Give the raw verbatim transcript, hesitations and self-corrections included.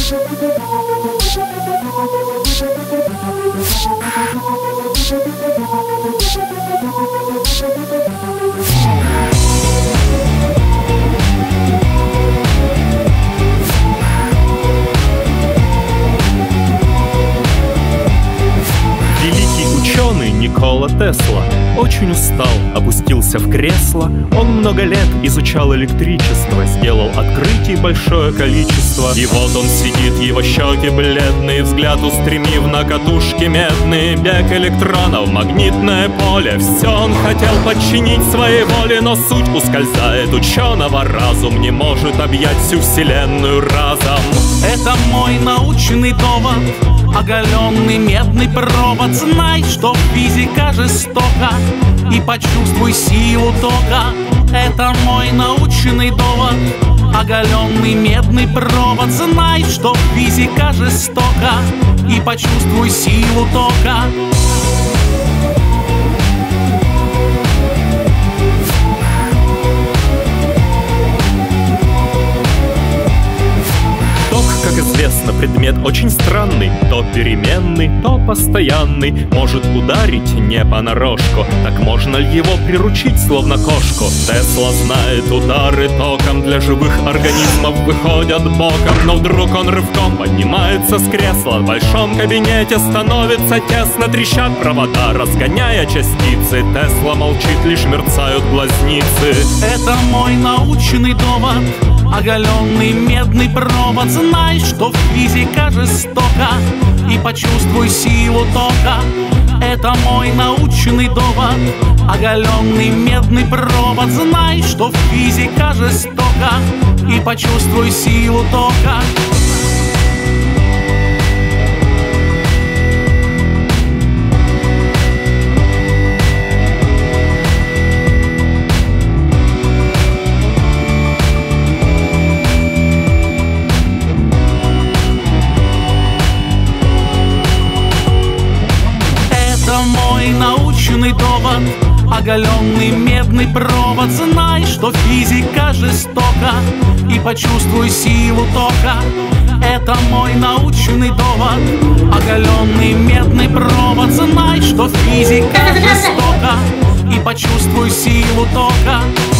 Никола Тесла очень устал, опустился в кресло. Он много лет изучал электричество, сделал открытий большое количество. И вот он сидит, его щеки бледные, взгляд устремив на катушки медные. Бег электронов, магнитное поле, все он хотел подчинить своей воле. Но суть ускользает ученого, разум не может объять всю вселенную разом. Это мой научный довод, оголенный медный провод. Знай, что физика жестока, и почувствуй силу тока. Это мой научный довод, оголенный медный провод. Знай, что физика жестока, и почувствуй силу тока. Как известно, предмет очень странный, то переменный, то постоянный. Может ударить не понарошку, так можно ли его приручить, словно кошку? Тесла знает, удары током для живых организмов выходят боком. Но вдруг он рывком поднимается с кресла, в большом кабинете становится тесно. Трещат провода, разгоняя частицы. Тесла молчит, лишь мерцают глазницы. Это мой научный довод, оголенный медный провод. Знай, что физика жестока, и почувствуй силу тока. Это мой научный довод, оголенный медный провод. Знай, что физика жестока, и почувствуй силу тока. Мой научный довод, оголенный медный провод. Знай, что физика жестока, и почувствуй силу тока. Это мой научный довод, оголенный медный провод. Знай, что физика жестока, и почувствуй силу тока.